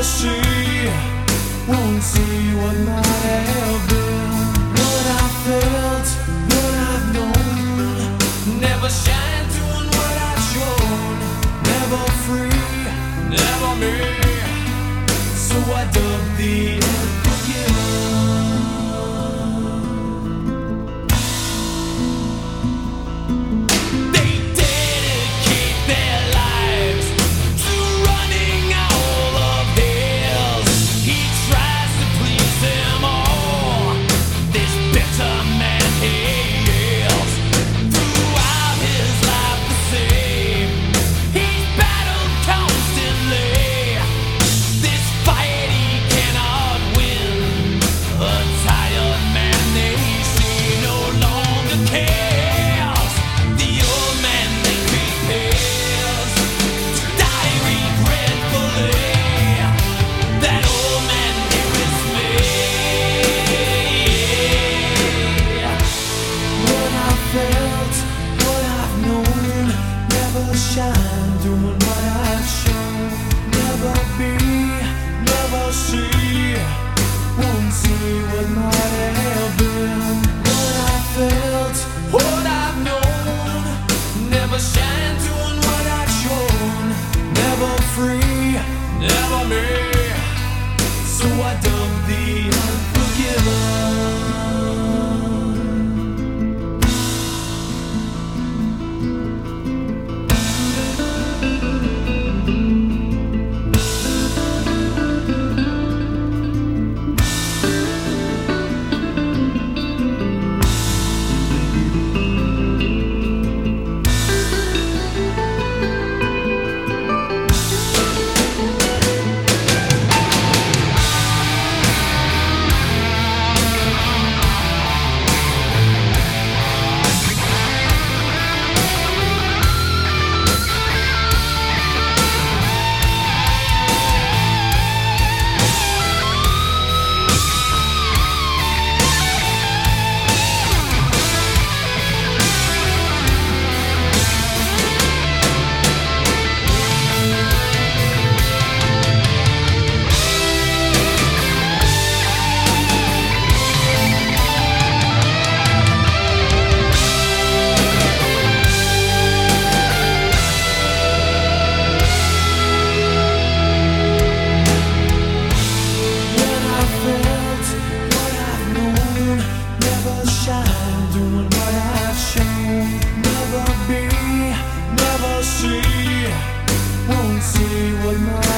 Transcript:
never see, won't see what might have been. What I felt, what I've known, never shine doing what I've shown. Never free, never me, so I dug the unforgiven. Shine, doing what I've shown. Never be, never see, won't see what might have been. What I felt, what I've known, never shine, doing what I've shown. Never free, never me, so I dug the unforgiven. Won't see what my